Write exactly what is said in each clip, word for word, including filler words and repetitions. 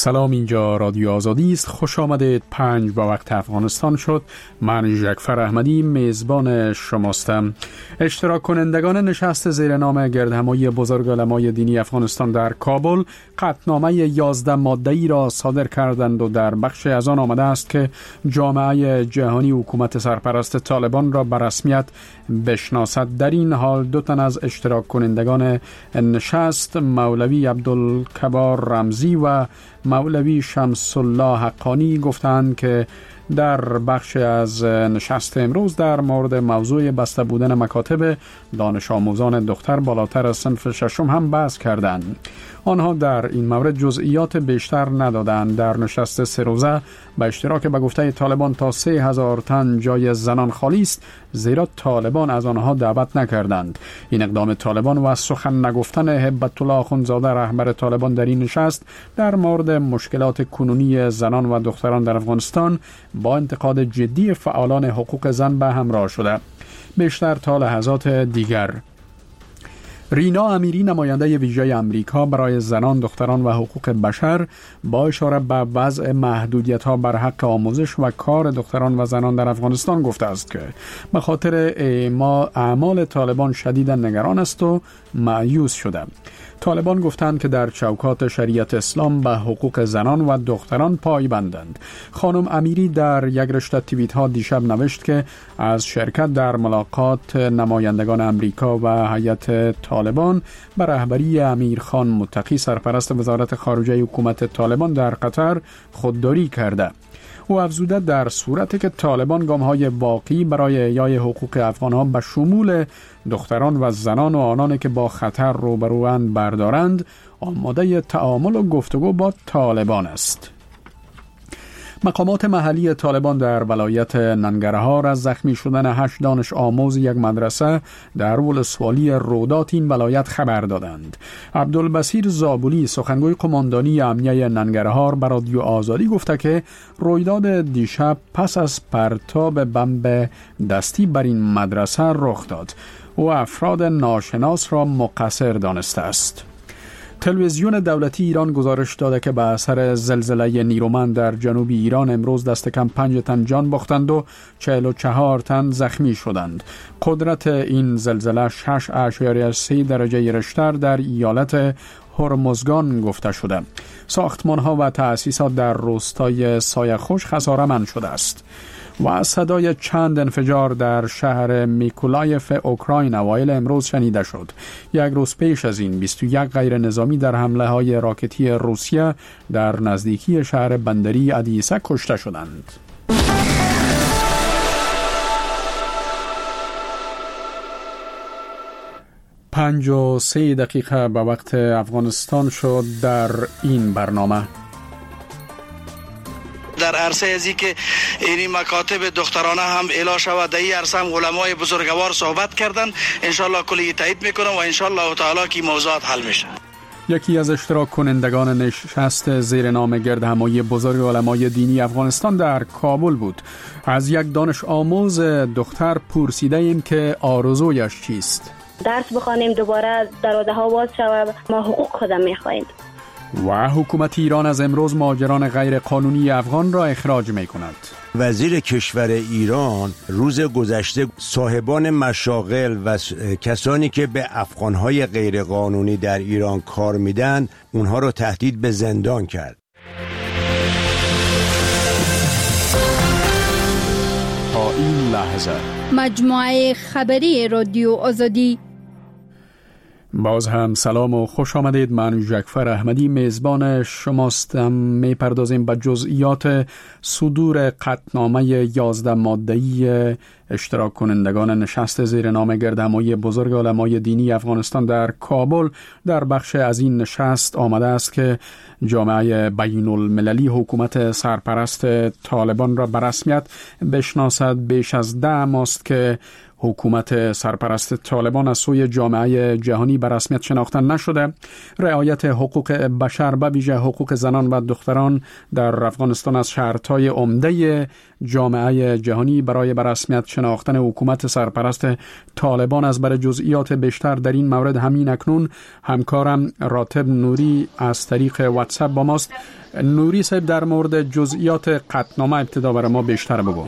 سلام، اینجا رادیو آزادی است. خوش آمدید. پنج با وقت افغانستان شد. من جعفر احمدی میزبان شماستم. اشتراک کنندگان نشست زیر نام گردهمایی بزرگ علمای دینی افغانستان در کابل قطعنامه یازده ماده‌ای را صادر کردند و در بخش از آن آمده است که جامعه جهانی حکومت سرپرست طالبان را به رسمیت بشناسد. در این حال دو تن از اشتراک کنندگان نشست، مولوی عبدالکبار رمزی و مولوی شمس الله حقانی، گفتند که در بخش از نشست امروز در مورد موضوع بسته بودن مکاتب دانش آموزان دختر بالاتر از صنف ششم هم بحث کردند. آنها در این مورد جزئیات بیشتر ندادند. در نشست سه روزه به اشتراک به گفته طالبان تا سه هزار تن جای زنان خالی است، زیرا طالبان از آنها دعوت نکردند. این اقدام طالبان و سخن نگفتن هبت الله اخوندزاده رهبر طالبان در این نشست در مورد مشکلات کنونی زنان و دختران در افغانستان با انتقاد جدی فعالان حقوق زن به همراه شده. بیشتر تا لحظات دیگر. رینا امیری، نماینده ویژه امریکا برای زنان، دختران و حقوق بشر، با اشاره به وضع محدودیت‌ها بر حق آموزش و کار دختران و زنان در افغانستان گفته است که به خاطر اعمال طالبان شدیداً نگران است و مایوس شده. طالبان گفتند که در چوکات شریعت اسلام به حقوق زنان و دختران پایبندند. خانم امیری در یک رشته توییت ها دیشب نوشت که از شرکت در ملاقات نمایندگان امریکا و هیئت طالبان به رهبری امیرخان متقی، سرپرست وزارت خارجه حکومت طالبان در قطر، خودداری کرده. او افزوده در صورتی که طالبان گام‌های واقعی برای احیای حقوق افغان‌ها به شمول دختران و زنان و آنانی که با خطر روبروند بردارند، آماده تعامل و گفتگو با طالبان است. مقامات محلی طالبان در ولایت ننگرهار از زخمی شدن هشت دانش آموز یک مدرسه در ولسوالی رودات این ولایت خبر دادند. عبدالبصیر زابولی، سخنگوی قماندانی امنیه ننگرهار، به رادیو آزادی گفته که رویداد دیشب پس از پرتاب بمب دستی بر این مدرسه رخ داد و افراد ناشناس را مقصر دانسته است. تلویزیون دولتی ایران گزارش داده که به اثر زلزله نیرومند در جنوب ایران امروز دست کم پنج تن جان باختند و چهل و چهار تن زخمی شدند. قدرت این زلزله شش اعشاریه سه درجه ریشتر در ایالت هرمزگان گفته شده. ساختمان‌ها و تأسیسات در روستای سایه‌خوش خساره‌مند شده است. و صدای چند انفجار در شهر میکولایف اوکراین اوایل امروز شنیده شد. یک روز پیش از این بیست و یک غیر نظامی در حمله های راکتی روسیه در نزدیکی شهر بندری ادیسه کشته شدند. پنج و سه دقیقه به وقت افغانستان شد. در این برنامه در عرصه ازی که این مکاتب دخترانه هم اعلا شود، در این عرصه هم علمای بزرگوار صحبت کردن. انشالله کلی تایید میکنم و انشالله تعالی که موضوعات حل میشه. یکی از اشتراک کنندگان نشست زیر نام گردهمایی بزرگ علمای دینی افغانستان در کابل بود. از یک دانش آموز دختر پرسیده ایم که آرزویش چیست. درس بخوانیم، دوباره دروازه ها باز شود، ما حقوق خودم میخواهیم. و حکومت ایران از امروز مهاجران غیر قانونی افغان را اخراج می کند. وزیر کشور ایران روز گذشته صاحبان مشاغل و کسانی که به افغانهای غیر قانونی در ایران کار میدن اونها را تهدید به زندان کرد. تا این لحظه مجموعه خبری رادیو آزادی. باز هم سلام و خوش آمدید. من جعفر احمدی میزبان شماستم. می پردازیم به جزئیات صدور قطعنامه یازده ماده‌ای اشتراک کنندگان نشست زیر نام گردهمایی بزرگ علمای دینی افغانستان در کابل. در بخش از این نشست آمده است که جامعه بین المللی حکومت سرپرست طالبان را به رسمیت بشناسد. بیش از ده ماست که حکومت سرپرست طالبان از سوی جامعه جهانی به رسمیت شناخته نشده، رعایت حقوق بشر به ویژه حقوق زنان و دختران در افغانستان از شرط‌های عمده جامعه جهانی برای به رسمیت شناختن حکومت سرپرست طالبان است. برای جزئیات بیشتر در این مورد همین اکنون همکارم راتب نوری از طریق واتساپ با ماست. نوری صاحب، در مورد جزئیات قطعنامه ابتدا برای ما بیشتر بگو.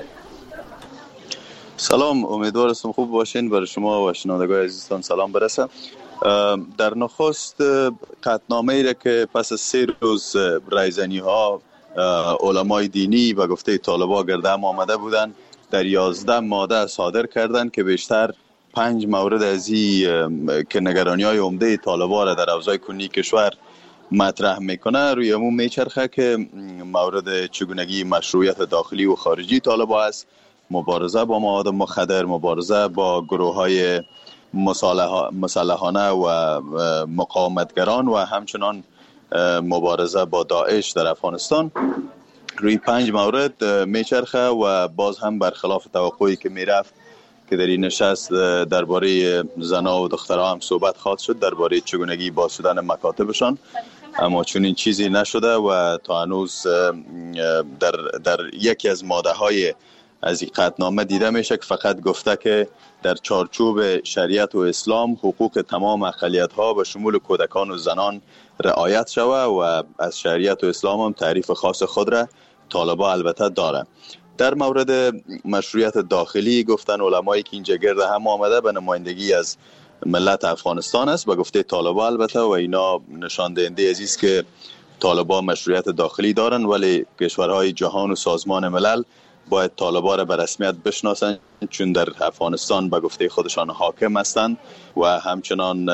سلام، امیدوارم خوب باشین. برای شما و شنوندگان عزیزتان سلام برسه. در نخست قطعنامه ای را که پس از سه روز رایزنی ها علمای دینی و گفته طالبان گردهم آمده بودند، در یازده ماده صادر کردند که بیشتر پنج مورد از این که نگرانی های عمده طالبان را در اوضاع کنونی کشور مطرح میکنه روی عموم میچرخه که مورد چگونگی مشروعیت داخلی و خارجی طالبان است، مبارزه با مواد مخدر، مبارزه با گروه های مسلحانه و مقاومتگران و همچنان مبارزه با داعش در افغانستان. روی پنج مورد میچرخه و باز هم برخلاف توقعی که میرفت که در این نشست درباره زنا و دخترها هم صحبت خواهد شد، درباره چگونگی باز شدن مکاتبشان، اما چون این چیزی نشده و تا هنوز در, در یکی از ماده های از این قطعنامه دیده میشه که فقط گفته که در چارچوب شریعت و اسلام حقوق تمام اقلیت ها به شمول کودکان و زنان رعایت شوه و از شریعت و اسلام هم تعریف خاص خود را طالبان البته داره. در مورد مشروعیت داخلی گفتن علمایی که اینجا گرد هم آمده به نمایندگی از ملت افغانستان است، به گفته طالبان البته، و اینا نشان دهنده است که طالبان مشروعیت داخلی دارن، ولی کشورهای جهان و سازمان ملل باید طالبان را به رسمیت بشناسند، چون در افغانستان به گفته خودشان حاکم هستند و همچنان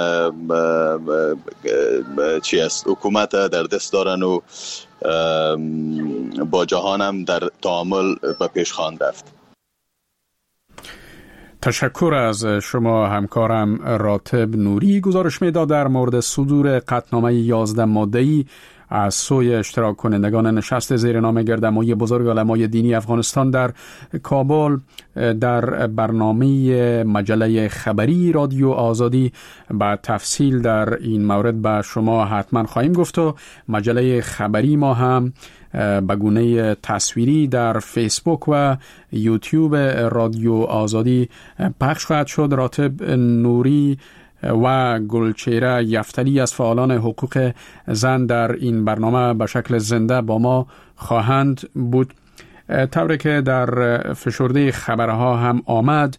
چی است حکومت در دست دارن و با جهان هم در تعامل به پیش خواهند رفت. تشکر از شما همکارم راتب نوری. گزارش میداد در مورد صدور قطعنامه یازده ماده‌ای از سوی اشتراک کنندگان نشست زیر نام گردهمایی بزرگ علمای دینی افغانستان در کابل در برنامه مجله خبری رادیو آزادی. با تفصیل در این مورد به شما حتما خواهیم گفت و مجله خبری ما هم به گونه تصویری در فیسبوک و یوتیوب رادیو آزادی پخش خواهد شد. راتب نوری و گلچهره یفتلی از فعالان حقوق زن در این برنامه به شکل زنده با ما خواهند بود. طوری که در فشرده خبرها هم آمد،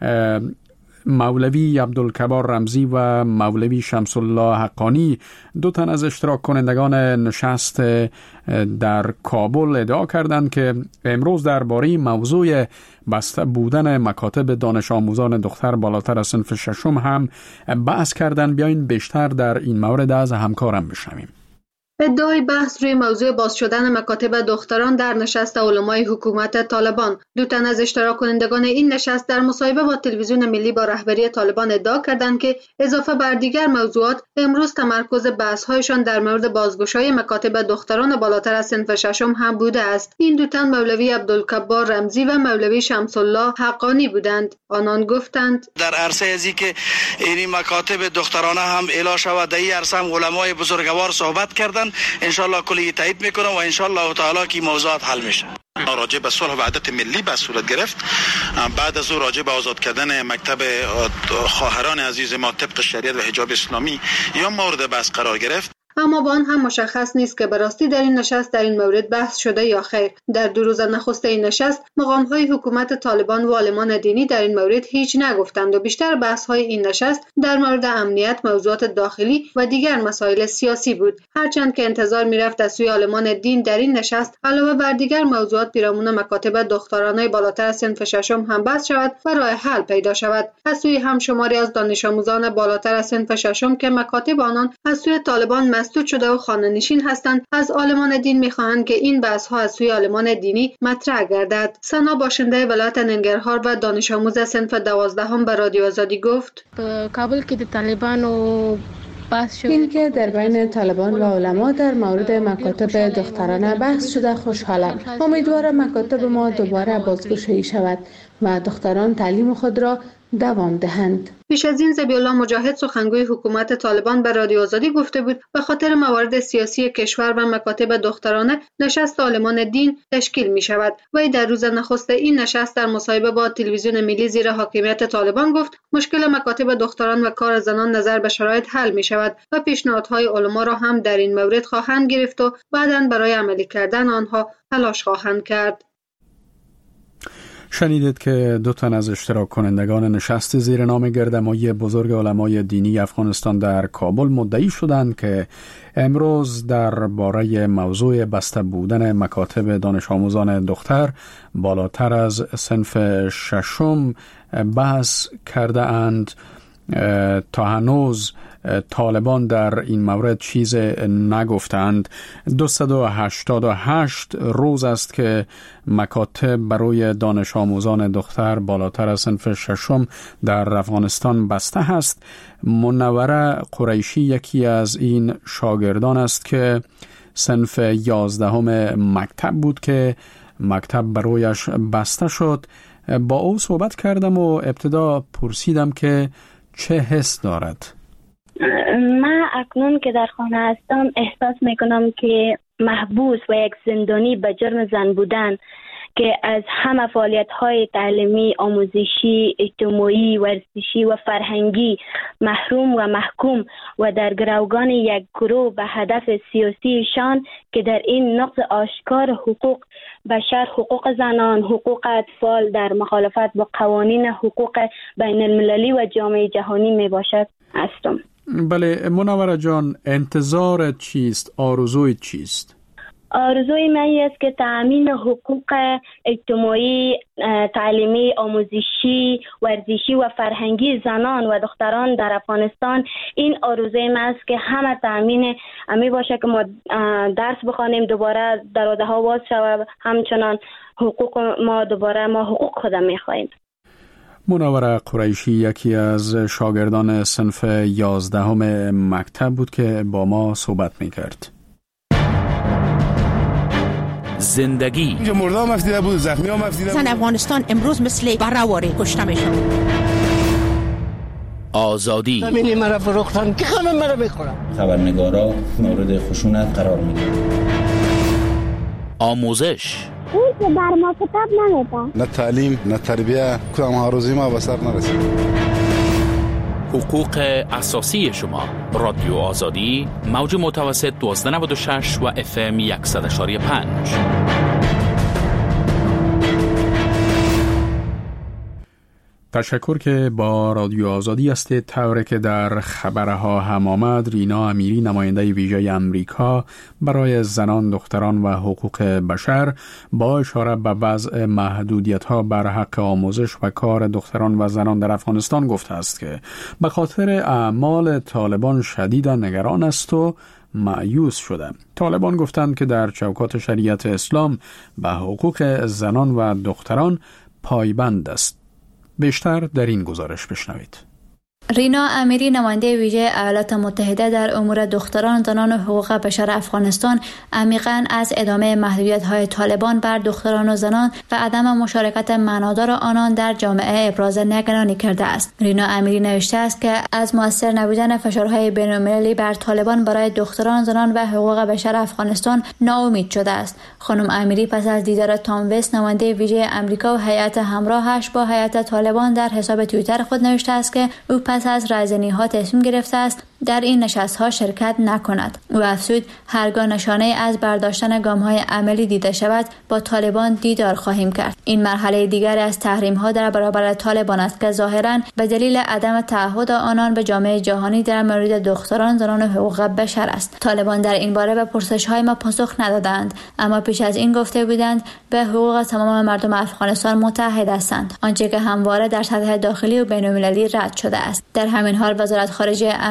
مولوی عبدالکبار رمزی و مولوی شمس الله حقانی، دو تن از اشتراک کنندگان نشست در کابل، ادعا کردند که امروز درباره موضوع بسته بودن مکاتب دانش آموزان دختر بالاتر از صنف ششم هم بحث کردند. بیاین بیشتر در این مورد از همکارم بشنویم. ادعای بحث روی موضوع باز شدن مکاتب دختران در نشست علمای حکومت طالبان. دو تن از اشتراک کنندگان این نشست در مصاحبه با تلویزیون ملی با رهبری طالبان ادعا کردند که اضافه بر دیگر موضوعات امروز تمرکز بحث‌هایشان در مورد بازگشایی مکاتب دختران بالاتر از صنف ششم هم بوده است. این دو تن مولوی عبدالکبار رمزی و مولوی شمس الله حقانی بودند. آنان گفتند در عرصه ازی که این مکاتب دخترانه هم اعلام شود، در این عرصه هم علمای بزرگوار صحبت کردند. انشالله کلی تایید میکنم و انشالله تعالی کی موضوعات حل میشه. راجع به صلح و وحدت ملی به صورت گرفت. بعد از او راجع به آزاد کردن مکتب خواهران عزیز ما طبق شریعت و حجاب اسلامی یا مورد بحث قرار گرفت. اما با آن هم مشخص نیست که به راستی در این نشست در این مورد بحث شده یا خیر. در دو روز نخست این نشست مقام‌های حکومت طالبان و عالمان دینی در این مورد هیچ نگفتند و بیشتر بحث‌های این نشست در مورد امنیت، موضوعات داخلی و دیگر مسائل سیاسی بود. هرچند که انتظار می‌رفت از سوی عالمان دین در این نشست علاوه بر دیگر موضوعات پیرامون مکاتب دخترانه بالاتر از صنف ششم هم بحث شود و راه حل پیدا شود. از سوی هم شماری از دانش آموزان بالاتر از صنف ششم که مکاتب آنان از سوی طالبان مسدود شده و خانه‌نشین هستند، از عالمان دین می‌خواهند که این بحث‌ها از سوی عالمان دینی مطرح گردد. سنا باشنده ولایت ننگرهار و دانش آموز صنف دوازدهم به رادیو آزادی گفت: کابل که طالبان و این که در بین طالبان و علما در مورد مکاتب دخترانه بحث شده خوشحالم. امیدوارم مکاتب ما دوباره بازگشایی شود. و دختران تعلیم خود را دوام دهند. پیش از این ذبیح الله مجاهد سخنگوی حکومت طالبان به رادیو آزادی گفته بود به خاطر موارد سیاسی کشور و مکاتب دخترانه نشست عالمان دین تشکیل می شود. وی در روز نخست این نشست در مصاحبه با تلویزیون ملی زیر حاکمیت طالبان گفت مشکل مکاتب دختران و کار زنان نظر به شرایط حل می شود و پیشنهادهای علما را هم در این مورد خواهند گرفت و بعداً برای عملی کردن آنها تلاش خواهند کرد. شنیدید که دو تن از اشتراک کنندگان نشست زیر نام گردهمایی بزرگ علمای دینی افغانستان در کابل مدعی شدند که امروز درباره موضوع بسته بودن مکاتب دانش آموزان دختر بالاتر از صنف ششم بحث کرده اند. تا هنوز طالبان در این مورد چیز نگفتند. دویست و هشتاد و هشت روز است که مکاتب برای دانش آموزان دختر بالاتر از صنف ششم در افغانستان بسته است. منوره قریشی یکی از این شاگردان است که صنف یازدهم مکتب بود که مکتب برایش بسته شد. با او صحبت کردم و ابتدا پرسیدم که چه حس دارد. من اکنون که در خانه هستم احساس میکنم که محبوس و یک زندانی به جرم زن بودن که از همه فعالیت‌های تعلیمی، آموزشی، اجتماعی، ورزشی و فرهنگی محروم و محکوم و در گروگان یک گروه به هدف سیاسیشان که در این نقض آشکار حقوق بشر، حقوق زنان، حقوق اطفال در مخالفت با قوانین حقوق بین المللی و جامعه جهانی می باشد هستم. بله منوره جان، انتظارت چیست؟ آرزویت چیست؟ آرزوی من است که تأمین حقوق اجتماعی، تعلیمی، آموزشی، ورزشی و فرهنگی زنان و دختران در افغانستان، این آرزوی من است که همه تأمین امی باشه که ما درس بخوانیم، دوباره دروازه ها باز شود، همچنان حقوق ما دوباره ما حقوق خودم میخواهیم. منوره قریشی یکی از شاگردان صنف یازدهم مکتب بود که با ما صحبت میکرد. زندگی اینجا مردم مفتیده بود، زخمی ها مفتیده بود. زن افغانستان امروز مثل برآواره کشته میشن. آزادی زمینی مرا فروختن که همه مرا میخورن. خبرنگارا مورد خشونت قرار میگیرن. آموزش اون که بر ما کتاب نمیده. نه تعلیم نه تربیه، کدام هاروزی ما به سر نرسید. حقوق اساسی شما. رادیو آزادی، موج متوسط دوازده نود و شش و اف ام صد و یک و پنج. تشکر که با رادیو آزادی هستید. طوری که در خبرها هم آمد، رینا امیری نماینده ویژه امریکا برای زنان، دختران و حقوق بشر با اشاره به وضع محدودیت‌ها بر حق آموزش و کار دختران و زنان در افغانستان گفته است که به خاطر اعمال طالبان شدیداً نگران است و مایوس شده. طالبان گفتند که در چوکات شریعت اسلام به حقوق زنان و دختران پایبند است. بیشتر در این گزارش بشنوید. رینا امیری نماینده ویژه ایالات متحده در امور دختران، زنان و حقوق بشر افغانستان عمیقاً از ادامه محدودیت‌های طالبان بر دختران و زنان و عدم مشارکت معنادار آنان در جامعه ابراز نگرانی کرده است. رینا امیری نوشته است که از مؤثر نبودن فشارهای بین‌المللی بر طالبان برای دختران، زنان و حقوق بشر افغانستان ناامید شده است. خانم امیری پس از دیدار تام وست نماینده ویژه آمریکا و هیئت همراهش با هیئت طالبان در حساب توییتر خود نوشته است که او پس از رایزنی‌ها تصمیم گرفته است در این نشست‌ها شرکت نکند. او افزود هرگاه نشانه از برداشتن گام‌های عملی دیده شود با طالبان دیدار خواهیم کرد. این مرحله دیگر از تحریم‌ها در برابر طالبان است که ظاهراً به دلیل عدم تعهد آنان به جامعه جهانی در مورد دختران، زنان و حقوق بشر است. طالبان در این باره به پرسش‌های ما پاسخ ندادند، اما پیش از این گفته بودند به حقوق تمام مردم افغانستان متحد هستند، آنچه که همواره در سطح داخلی و بین‌المللی رد شده است. در همین حال وزارت خارجه آمریکا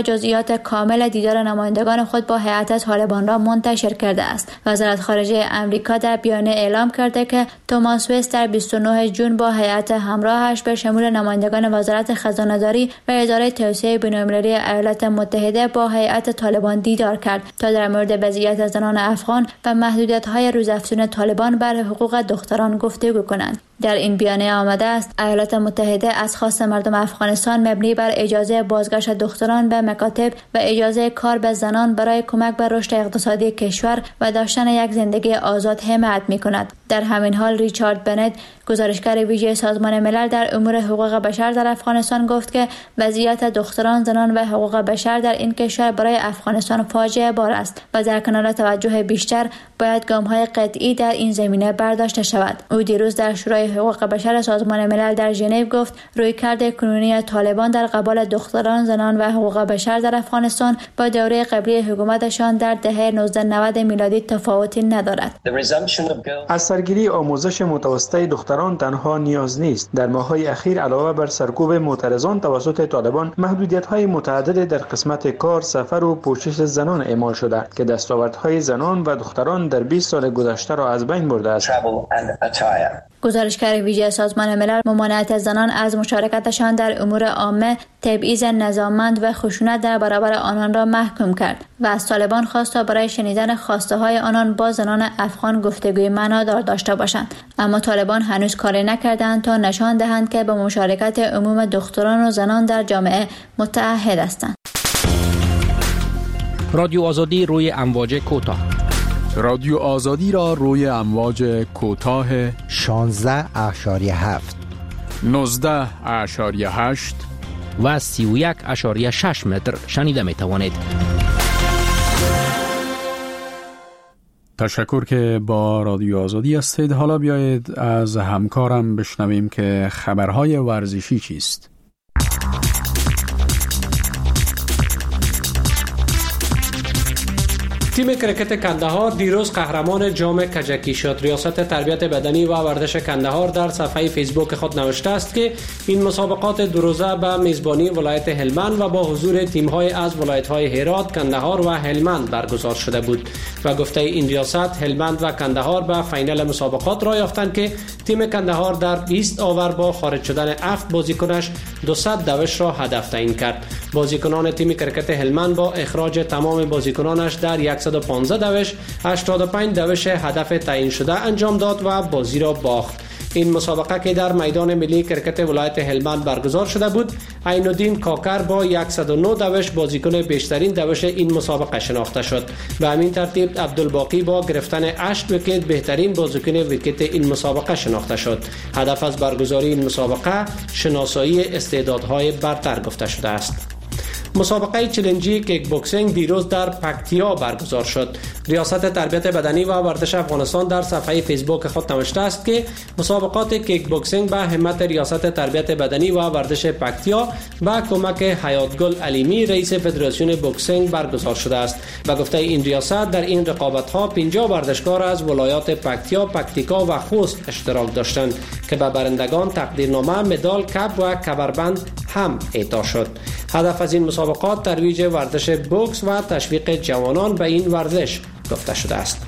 جزئیات کامل دیدار نمایندگان خود با هیئت طالبان را منتشر کرده است. وزارت خارجه امریکا در بیانیه اعلام کرده که توماس وست در بیست و نه ژوئن با هیئت همراهش به شمول نمایندگان وزارت خزانه‌داری و اداره توسعه بین‌المللی ایالات متحده با هیئت طالبان دیدار کرد تا در مورد وضعیت زنان افغان و محدودیت‌های روزافزون طالبان بر حقوق دختران گفتگو کنند. در این بیانیه آمده است ایالات متحده از خواست مردم افغانستان مبنی بر اجازه بازگشت دختران به مکاتب و اجازه کار به زنان برای کمک به رشد اقتصادی کشور و داشتن یک زندگی آزاد حمایت می‌کند. در همین حال ریچارد بنت، گزارشگر ویژه سازمان ملل در امور حقوق بشر در افغانستان، گفت که وضعیت دختران، زنان و حقوق بشر در این کشور برای افغانستان فاجعه بار است و در کنار توجه بیشتر باید گام‌های قطعی در این زمینه برداشته شود. او دیروز در شورای حقوق بشر سازمان ملل در ژنو گفت رویکرد کنونی طالبان در قبال دختران، زنان و حقوق بشر در افغانستان با دوره قبلی حکومتشان در دهه نوزده نود میلادی تفاوتی ندارد. از سرگیری آموزش متوسطه دختران تنها نیاز نیست. در ماه‌های اخیر علاوه بر سرکوب معترضان توسط طالبان، محدودیت‌های متعدد در قسمت کار، سفر و پوشش زنان اعمال شده که دستاوردهای زنان و دختران در بیست سال گذشته را از بین برده است. گزارشگر ویژه سازمان ملل ممانعت زنان از مشارکتشان در امور عامه، تبعیض نظاممند و خشونت در برابر آنان را محکوم کرد و از طالبان خواست تا برای شنیدن خواسته های آنان با زنان افغان گفتگوی معنادار داشته باشند. اما طالبان هنوز کاری نکردند تا نشان دهند که به مشارکت عموم دختران و زنان در جامعه متعهد هستند. رادیو آزادی روی امواج کوتاه. رادیو آزادی را روی امواج کوتاه شانزده اشاریه هفت، نوزده اشاریه هشت و سی و یک اشاریه شش متر شنیده می توانید. تشکر که با رادیو آزادی هستید. حالا بیایید از همکارم بشنویم که خبرهای ورزشی چیست. تیم کرکت کندهار دیروز قهرمان جام کجکی شد. ریاست تربیت بدنی و ورزش کندهار در صفحه فیسبوک خود نوشته است که این مسابقات دو روزه به میزبانی ولایت هلمند و با حضور تیم‌های از ولایت‌های هرات، کندهار و هلمند برگزار شده بود و گفته این ریاست هلمند و کندهار به فینال مسابقات را یافتند که تیم کندهار در بیست آور با خارج شدن هفت بازیکنش دویست دوش را هدف تعیین کرد. بازیکنان تیم کرکت هلمند با اخراج تمام بازیکنانش در صد و پانزده دوش هشتاد و پنج دوش هدف تعیین شده انجام داد و بازی را باخت. این مسابقه که در میدان ملی کرکت ولایت هلمند برگزار شده بود، عین‌الدین کاکر با صد و نه دوش بازیکن بیشترین دوش این مسابقه شناخته شد. به همین ترتیب عبدالباقی با گرفتن هشت ویکت بهترین بازیکن ویکت این مسابقه شناخته شد. هدف از برگزاری این مسابقه شناسایی استعدادهای برتر گفته شده است. مسابقه چلنجی کیک بوکسینگ دیروز در پکتیا برگزار شد. ریاست تربیت بدنی و ورزش افغانستان در صفحه فیسبوک خود نوشته است که مسابقات کیک بوکسینگ به همت ریاست تربیت بدنی و ورزش پکتیا با کمک حیاتگل علیمی رئیس فدراسیون بوکسینگ برگزار شده است و گفته این ریاست در این رقابت‌ها پنجاه ورزشکار از ولایات پکتیا، پکتیکا و خوست اشتراک داشتند که به برندگان تقدیرنامه، مدال، کپ و کمربند هم اعطا شد. هدف از این مسابقات ترویج ورزش بوکس و تشویق جوانان به این ورزش گفته شده است.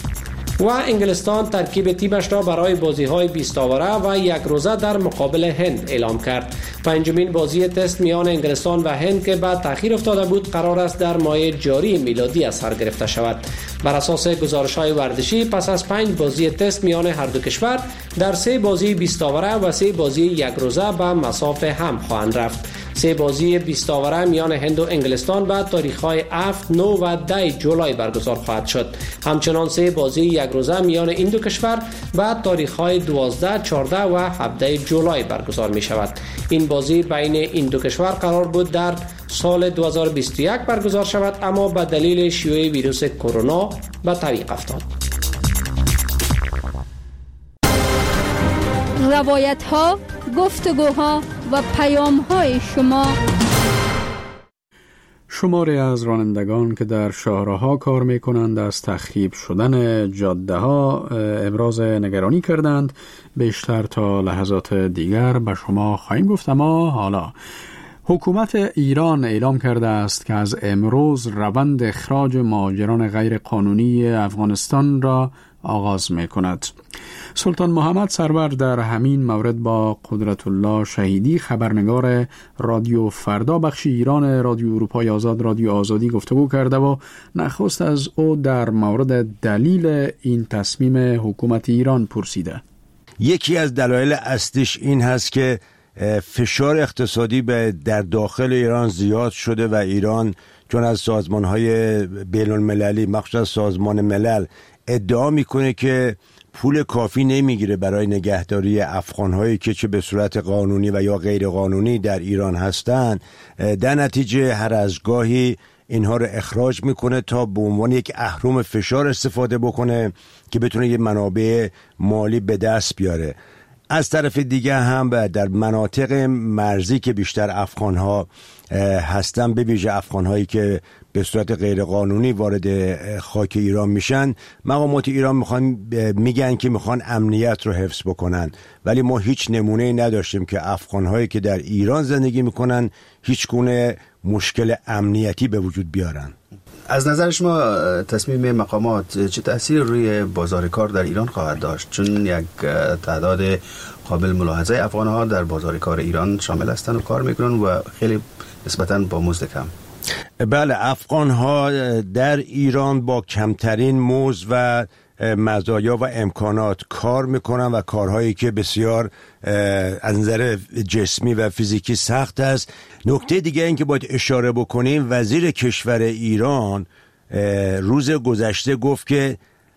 و انگلستان ترکیب تیمش را برای بازی‌های بیست آوره و یک روزه در مقابل هند اعلام کرد. پنجمین بازی تست میان انگلستان و هند که بعد تأخیر افتاده بود قرار است در ماه جاری میلادی از سر گرفته شود. بر اساس گزارش‌های ورزشی پس از پنج بازی تست میان هر دو کشور در سه بازی بیست آوره و سه بازی یک روزه به مسافه هم خواهند رفت. سه بازی بیست آوره میان هند و انگلستان بعد تاریخ‌های هفت، نه و ده جولای برگزار خواهد شد. همچنان سه بازی یک روزه میان این دو کشور بعد تاریخ‌های دوازده، چهارده و هفده جولای برگزار می شود. این بازی بین این دو کشور قرار بود در سال دو هزار و بیست و یک برگزار شود، اما به دلیل شیوع ویروس کرونا به تعویق افتاد. روایت‌ها، گفتگوها و پیام‌های شما. شماری از رانندگان که در شاهراه‌ها کار می‌کنند از تخریب شدن جاده‌ها ابراز نگرانی کردند. بیشتر تا لحظات دیگر به شما خواهیم گفت، اما حالا حکومت ایران اعلام کرده است که از امروز روند اخراج مهاجران غیر قانونی افغانستان را آغاز می کند. سلطان محمد سرور در همین مورد با قدرت الله شهیدی خبرنگار رادیو فردا بخش ایران رادیو اروپای آزاد رادیو آزادی گفتگو کرده و نخست از او در مورد دلیل این تصمیم حکومت ایران پرسیده. یکی از دلایل اصلیش این هست که فشار اقتصادی به در داخل ایران زیاد شده و ایران چون از سازمان‌های بین‌المللی مخصوصا سازمان ملل ادعا میکنه که پول کافی نمیگیره برای نگهداری افغان‌هایی که چه به صورت قانونی و یا غیر قانونی در ایران هستند، در نتیجه هر از گاهی اینها رو اخراج میکنه تا به عنوان یک اهرم فشار استفاده بکنه که بتونه یه منابع مالی به دست بیاره. از طرف دیگه هم در مناطق مرزی که بیشتر افغان‌ها هستن، به ویژه افغان‌هایی که به صورت غیر قانونی وارد خاک ایران میشن، مقامات ایران میخوان میگن که میخوان امنیت رو حفظ بکنن، ولی ما هیچ نمونه‌ای نداشتیم که افغان‌هایی که در ایران زندگی میکنن هیچ گونه مشکل امنیتی به وجود بیارن. از نظر شما تصمیم مقامات چه تأثیر روی بازار کار در ایران خواهد داشت؟ چون یک تعداد قابل ملاحظه افغان‌ها در بازار کار ایران شامل هستند و کار میکنن و خیلی نسبتاً با مزد کم. بله، افغان‌ها در ایران با کمترین مزد و مزایا و امکانات کار میکنن و کارهایی که بسیار از نظر جسمی و فیزیکی سخت است. نکته دیگه این که باید اشاره بکنیم، وزیر کشور ایران روز گذشته گفت که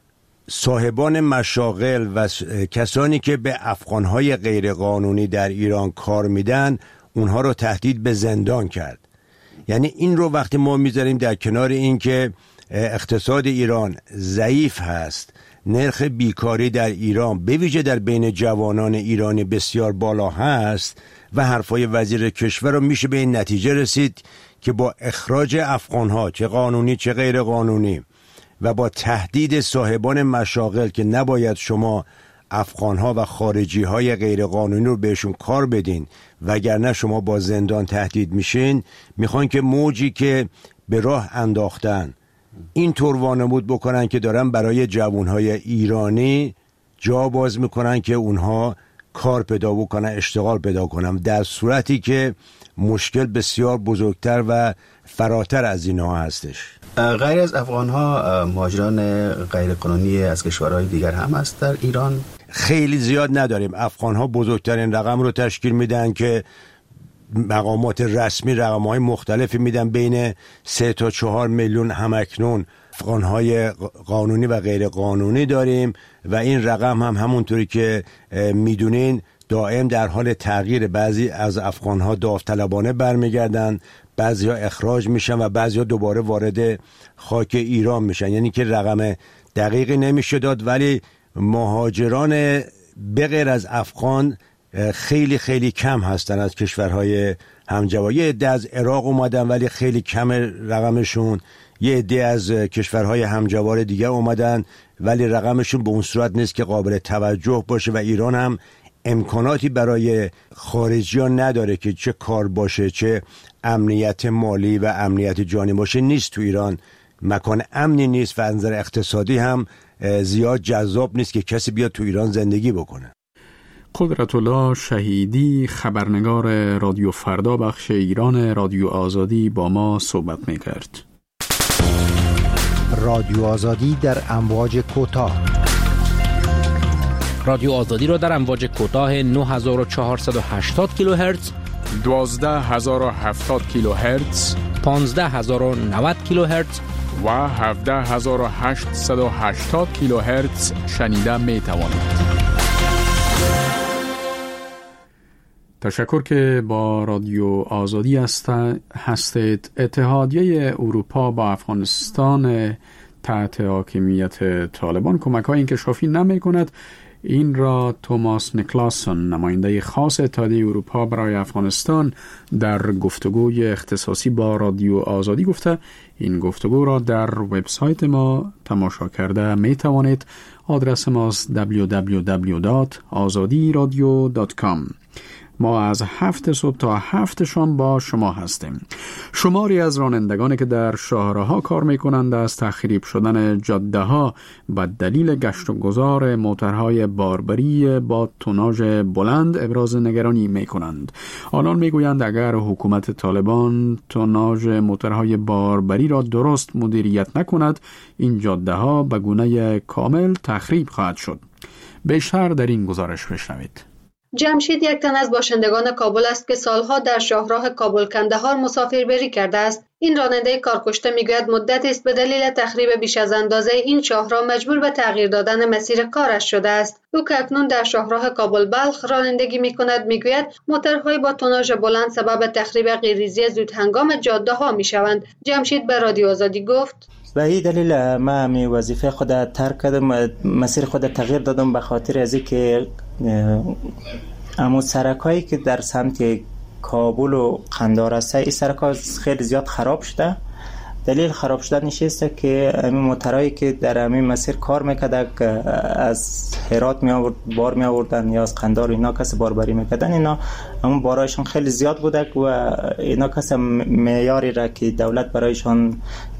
صاحبان مشاغل و کسانی که به افغانهای غیر قانونی در ایران کار میدن اونها رو تهدید به زندان کرد. یعنی این رو وقتی ما میذاریم در کنار این که اقتصاد ایران ضعیف هست، نرخ بیکاری در ایران به ویژه در بین جوانان ایرانی بسیار بالا هست و حرفای وزیر کشور رو میشه به این نتیجه رسید که با اخراج افغانها چه قانونی چه غیر قانونی و با تهدید صاحبان مشاغل که نباید شما افغانها و خارجی های غیر قانونی رو بهشون کار بدین وگرنه شما با زندان تهدید میشین، میخوان که موجی که به راه انداختن این طور وانمود بکنن که دارن برای جوانهای ایرانی جا باز میکنن که اونها کار پیدا بکنن، اشتغال پیدا کنن، در صورتی که مشکل بسیار بزرگتر و فراتر از اینها هستش. غیر از افغان‌ها مهاجران غیر قانونی از کشورهای دیگر هم هست در ایران؟ خیلی زیاد نداریم. افغان‌ها بزرگترین رقم رو تشکیل میدن که مقامات رسمی رقم‌های مختلفی میدن، بین سه تا چهار میلیون همکنون افغان‌های قانونی و غیر قانونی داریم و این رقم هم همونطوری که میدونین دائم در حال تغییر. بعضی از افغان‌ها داوطلبانه برمیگردن، بعضی‌ها اخراج میشن و بعضی‌ها دوباره وارد خاک ایران میشن. یعنی که رقم دقیقی نمیشه داد، ولی مهاجران به غیر از افغان خیلی خیلی کم هستن از کشورهای همجوار. یه عده از عراق اومدن ولی خیلی کم رقمشون، یه عده از کشورهای همجوار دیگه اومدن ولی رقمشون به اون صورت نیست که قابل توجه باشه و ایران هم امکاناتی برای خارجیان نداره که چه کار باشه چه امنیت مالی و امنیت جانی باشه. نیست تو ایران، مکان امنی نیست و از نظر اقتصادی هم زیاد جذاب نیست که کسی بیاد تو ایران زندگی بکنه. قدرت الله شهیدی خبرنگار رادیو فردا بخش ایران رادیو آزادی با ما صحبت میکرد. رادیو آزادی در امواج کوتاه. رادیو آزادی را در امواج کوتاه نه هزار و چهارصد و هشتاد کیلوهرتز، دوازده هزار و هفتاد کیلوهرتز، پانزده هزار و نود کیلوهرتز و هفده هزار و هشتصد و هشتاد کیلوهرتز شنیده می توانید. تشکر که با رادیو آزادی هستید. اتحادیه اروپا با افغانستان تحت حاکمیت طالبان کمک‌های انکشافی نمی‌کند. این را توماس نیکلاسون، نماینده خاص اتحادیه اروپا برای افغانستان، در گفتگوی اختصاصی با رادیو آزادی گفته. این گفتگو را در وبسایت ما تماشا کرده می توانید. آدرس ماست دبلیو دبلیو دبلیو دات آزادی رادیو دات کام. ما از هفت صبح تا هفت شام با شما هستیم. شماری از رانندگانی که در شاهراه‌ها کار می‌کنند از تخریب شدن جاده‌ها به دلیل گشت و گذار موترهای باربری با توناژ بلند ابراز نگرانی می‌کنند. آنان می‌گویند اگر حکومت طالبان توناژ موترهای باربری را درست مدیریت نکند، این جاده‌ها به گونه کامل تخریب خواهد شد. بیشتر در این گزارش بشنوید. جمشید یک تن از باشندگان کابل است که سالها در شاهراه کابل کندهار مسافربری کرده است. این راننده کارکشته میگوید مدتی است به دلیل تخریب بیش از اندازه این شاهراه مجبور به تغییر دادن مسیر کارش شده است. او که اکنون در شاهراه کابل بلخ رانندگی میکند میگوید موترهای با توناژ بلند سبب تخریب غیرریزی زود هنگام جاده ها میشوند. جمشید به رادیو آزادی گفت: به این دلیل من می وظیفه خود ترک کردم، مسیر خود تغییر دادم به خاطر از اینکه اما سرکایی که در سمت کابل و قندهار است این سرکا خیلی زیاد خراب شده. دلیل خراب شدنش است که همین موترایی که در همین مسیر کار میکرده از هرات می آورد بار می آوردن یا از قندهار اینا کس باربری میکردن، اینا همون بارایشون خیلی زیاد بوده و اینا کس معیاری را که دولت برایشان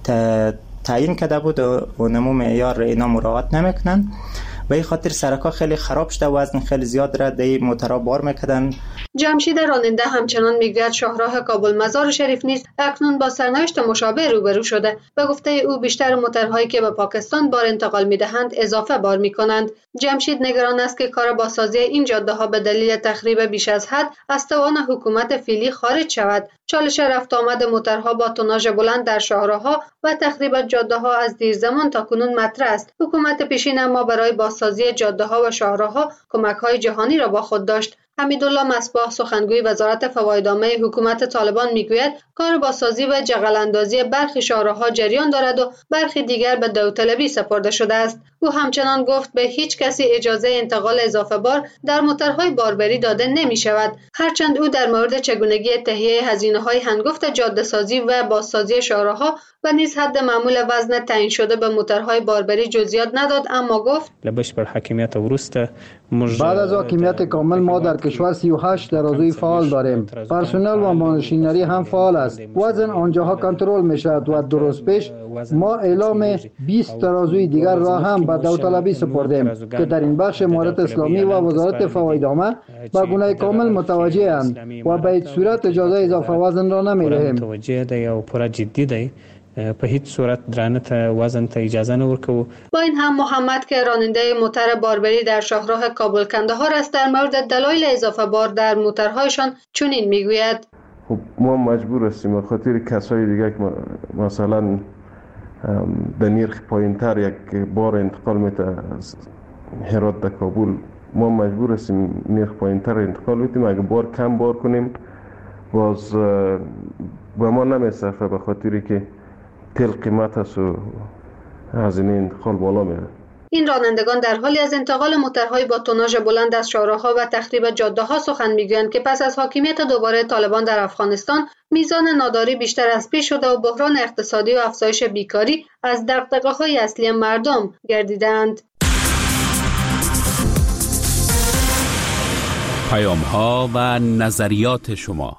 تعیین کرده بود و نمو معیار اینا مراعات نمیکنن. به این خاطر سرکا خیلی خراب شده، وزن خیلی زیاد را در موترها بار میکردن. جمشید راننده همچنان میگوید شاهراه کابل مزار شریف نیست اکنون با سرنوشت مشابه روبرو شده. به گفته او بیشتر موترهایی که به پاکستان بار انتقال میدهند اضافه بار میکنند. جمشید نگران است که کار بازسازی این جاده ها به دلیل تخریب بیش از حد از توان حکومت فعلی خارج شود. چالش رفت آمد موترها با توناژ بلند در شاهراه‌ها و تخریب جاده ها از دیر زمان تا کنون مطرح است. حکومت پیشین اما برای بازسازی جاده ها و شاهراه‌ها کمک‌های جهانی را با خود داشت. حمیدالله مصباح سخنگوی وزارت فوایدنامه حکومت طالبان میگوید کار بازسازی و جغلاندازی برخی شاهراه‌ها جریان دارد و برخی دیگر به داوطلبی سپرده شده است. او همچنان گفت به هیچ کسی اجازه انتقال اضافه بار در موترهای باربری داده نمی شود. هرچند او در مورد چگونگی تهیه هزینه‌های هنگفت جاده‌سازی و بازسازی شاهراه‌ها و نیز حد معمول وزن تعیین شده به موترهای باربری جزئیات نداد، اما گفت لبش بر حاکمیت ورسته بعد از حاکمیت کامل ما در کشور سی و هشت ترازوی فعال داریم. پرسنل و ماشینری هم فعال است. وزن آنجاها کنترل می شود و درست پیش ما اعلام بیست ترازوی دیگر را هم به داوطلبی سپردیم که در این بخش امارت اسلامی و وزارت فوایدنامه به گونه کامل متوجه اند و به هیچ صورت اجازه اضافه وزن را نمی دهیم. متوجه دی او پورا جدی دی په هیڅ صورت درانت وزن ته اجازه نه ورکو. با این هم محمد که راننده موتر باربری در شاهراه کابل کندهار است در مورد دلایل اضافه بار در موترهایشان چنین میگوید: خب ما مجبور هستیم به خاطر کسای دیگه که مثلا در نرخ پایینتر یک بار انتقال میته از هرات به کابل، ما مجبور هستیم نرخ پایینتر انتقال بدیم. اگه بار کم بار کنیم باز به ما نمیصرفه به خاطری که تل قیمت است و هزینه انتقال بالا میره. این رانندگان در حالی از انتقال موترهای با توناژ بلند از شاهراه‌ها و تخریب جاده‌ها سخن میگویند که پس از حاکمیت دوباره طالبان در افغانستان میزان ناداری بیشتر از پیش شده و بحران اقتصادی و افزایش بیکاری از دغدغه‌های اصلی مردم گردیدند. پیام‌ها و نظریات شما.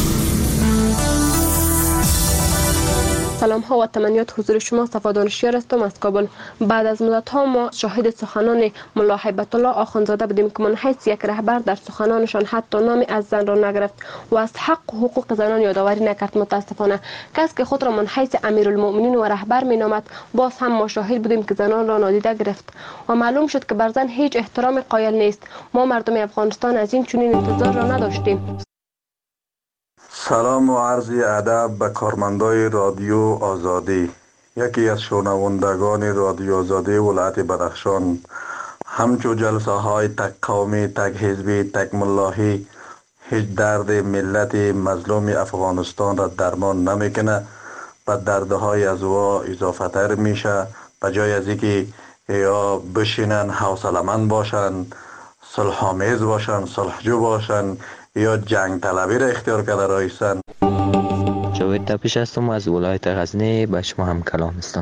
سلام ها و تمنیات حضور شما. صفا دانشیار هستم از کابل. بعد از مدت ها ما شاهد سخنان ملا هیبت الله آخوندزاده بودیم که من حیث یک رهبر در سخنانشان حتی نامی از زن را نگرفت و از حق و حقوق زنان یادآوری نکرد. متاسفانه کسی که خود را من حیث امیرالمؤمنین و رهبر می نامد باز هم ما شاهد بودیم که زنان را نادیده گرفت و معلوم شد که بر زن هیچ احترام قائل نیست. ما مردم افغانستان از این چنین انتظار را نداشتیم. سلام و عرض ادب به کارمندای رادیو آزادی. یکی از شنوندگان رادیو آزادی ولایت بدخشان، همچو جلسه های تک قومی، تک حزبی، تک ملاحی هیچ درد ملت مظلوم افغانستان را درمان نمیکنه، و دردهای از او اضافه تر میشه. به جای از اینکه یا بشینن حوصله‌مند باشن، صلح‌آمیز باشن، صلحجو باشن، یا جنگ طلبی را اختیار کرده رایستن. جاوید تپش هستم از ولایت غزنی، به شما هم کلام هستم.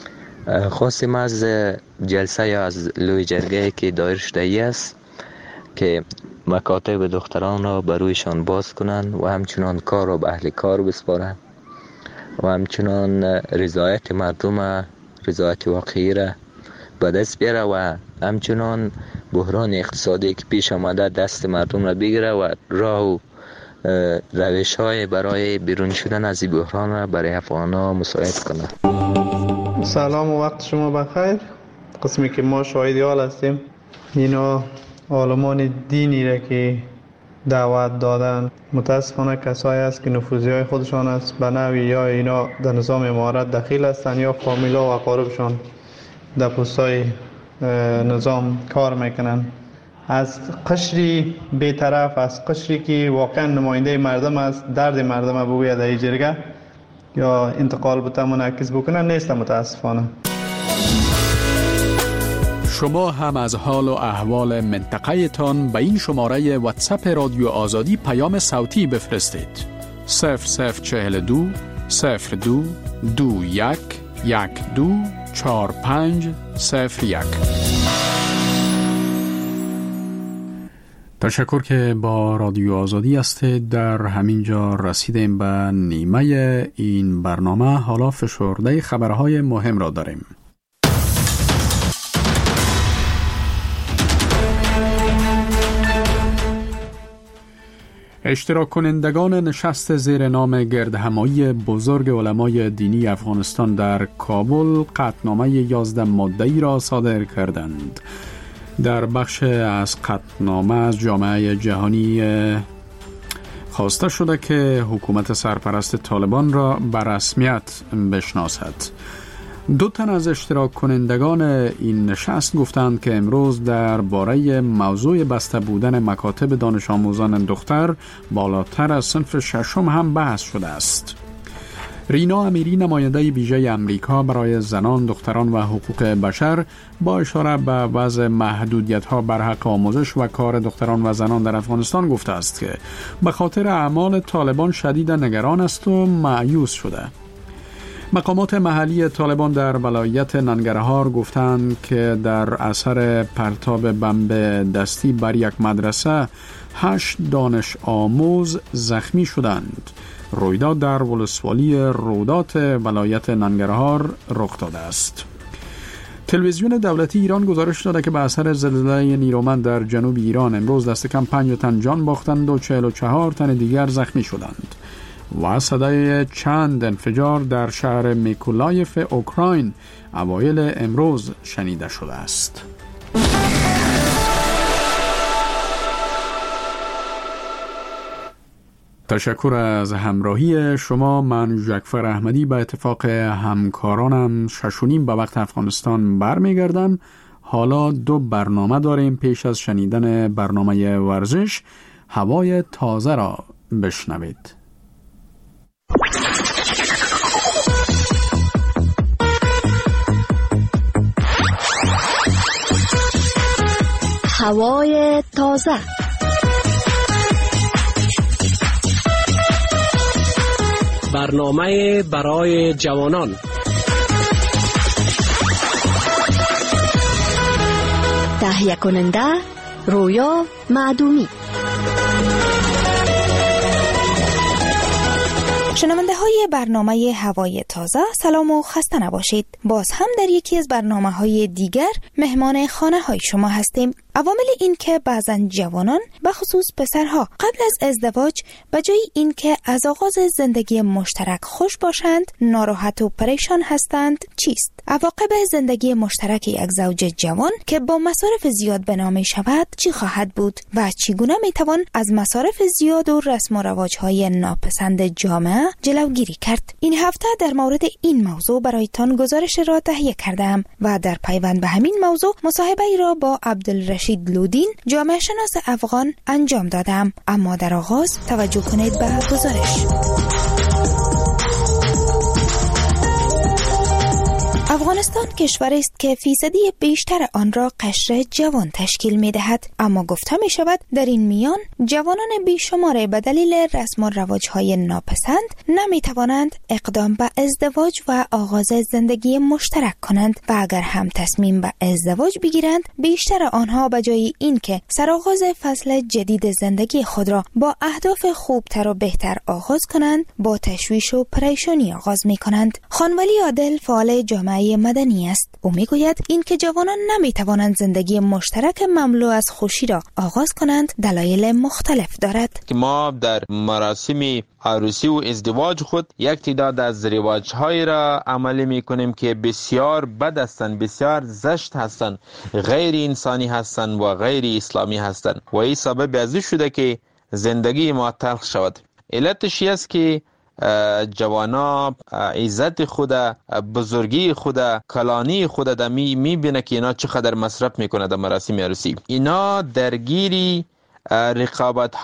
خواستیم از جلسه یا از لوی جرگه که دایر شده است که مکاتب دختران را برویشان باز کنند و همچنان کار را به اهل کار بسپارند و همچنان رضایت مردم، رضایت واقعی را به دست بیاره و همچنان بحران اقتصادی که پیش آمده دست مردم را بگیره و راه و روش های برای بیرون شدن از این بحران را برای افغان‌ها مساعد کنه. سلام و وقت شما بخیر. قسمی که ما شاهد حال هستیم اینا عالمان دینی را که دعوت دادن متاسفانه کسایی است که نفوذی های خودشان است به نوعی یا اینا در نظام امارت دخیل هستند یا فامیلا و اقاربشان در پستای نظام کار میکنن. از قشری بی‌طرف، از قشری که واقعا نماینده مردم است، درد مردم بگوید در جرگه یا انتقال بته منعکس بکنن نیست متاسفانه. شما هم از حال و احوال منطقه تان به این شماره واتساپ رادیو آزادی پیام صوتی بفرستید. صفر صفر چهل دو صفر دو دو یک یک دو چهار پنج صفر یک. تشکر که با رادیو آزادی هستید. در همین جا رسیدیم به نیمه این برنامه. حالا فشرده خبرهای مهم را داریم. اشتراک کنندگان نشست زیر نام گردهمایی بزرگ علمای دینی افغانستان در کابل قطعنامه یازده ماده‌ای را صادر کردند. در بخش از قطعنامه از جامعه جهانی خواسته شده که حکومت سرپرست طالبان را به رسمیت بشناسد. دو تن از اشتراک کنندگان این نشست گفتند که امروز در باره موضوع بسته بودن مکاتب دانش آموزان دختر بالاتر از صنف ششم هم بحث شده است. رینا امیری نماینده ویژه امریکا برای زنان، دختران و حقوق بشر با اشاره به وضع محدودیت‌ها بر حق آموزش و کار دختران و زنان در افغانستان گفته است که به خاطر اعمال طالبان شدیداً نگران است و مایوس شده. مقامات محلی طالبان در ولایت ننگرهار گفتند که در اثر پرتاب بمب دستی بر یک مدرسه هشت دانش آموز زخمی شدند. رویداد در ولسوالی رودات ولایت ننگرهار رخ داده است. تلویزیون دولتی ایران گزارش داده که به اثر زلزله نیرومند در جنوب ایران امروز دست کم پنج تن جان باختند و چهل و چهار تن دیگر زخمی شدند و صدای چند انفجار در شهر میکولایف اوکراین اوایل امروز شنیده شده است. تشکر از همراهی شما. من ژکفر احمدی به اتفاق همکارانم ششونیم به وقت افغانستان برمیگردم. حالا دو برنامه داریم. پیش از شنیدن برنامه ورزش هوای تازه را بشنوید. هوای تازه. برنامه برای جوانان. تهیه کننده رویا معدومی. شنونده های برنامه هوای تازه سلام و خسته نباشید. باز هم در یکی از برنامه های دیگر مهمان خانه های شما هستیم. عوامل این که بعضن جوانان به خصوص پسرها قبل از ازدواج به جای این که از آغاز زندگی مشترک خوش باشند ناراحت و پریشان هستند چیست؟ عواقب زندگی مشترک یک زوج جوان که با مصارف زیاد بنا شود چی خواهد بود و چگونه می توان از مصارف زیاد و رسم و رواج های ناپسند جامعه جلوگیری کرد؟ این هفته در مورد این موضوع برایتان گزارش را تهیه کردم و در پیوند به همین موضوع مصاحبه ای را با عبدالرشید لودین جامعه شناس افغان انجام دادم. اما در آغاز توجه کنید به گزارش. افغانستان کشوری است که فیصدی بیشتر آن را قشر جوان تشکیل می دهد، اما گفته می شود در این میان جوانان بیشمار به دلیل رسم و رواج‌های ناپسند نمی توانند اقدام به ازدواج و آغاز زندگی مشترک کنند و اگر هم تصمیم به ازدواج بگیرند بیشتر آنها به جای اینکه سرآغاز فصل جدید زندگی خود را با اهداف خوبتر و بهتر آغاز کنند با تشویش و پریشانی آغاز می کنند. خانولی عادل فعال جامعه مدنی است. او میگوید این که جوانان نمی توانند زندگی مشترک مملو از خوشی را آغاز کنند دلایل مختلف دارد. که ما در مراسم عروسی و ازدواج خود یک تعداد از رواج‌های را عملی می‌کنیم که بسیار بد هستند، بسیار زشت هستند، غیر انسانی هستند و غیر اسلامی هستند و این سبب از این شده که زندگی ما تلخ شود. علتش است که جوانا عزت خود، بزرگی خود، کلانی خود در می میبینه که اینا چقدر مصرف میکنه در مراسم عروسی. اینا درگیری رقابت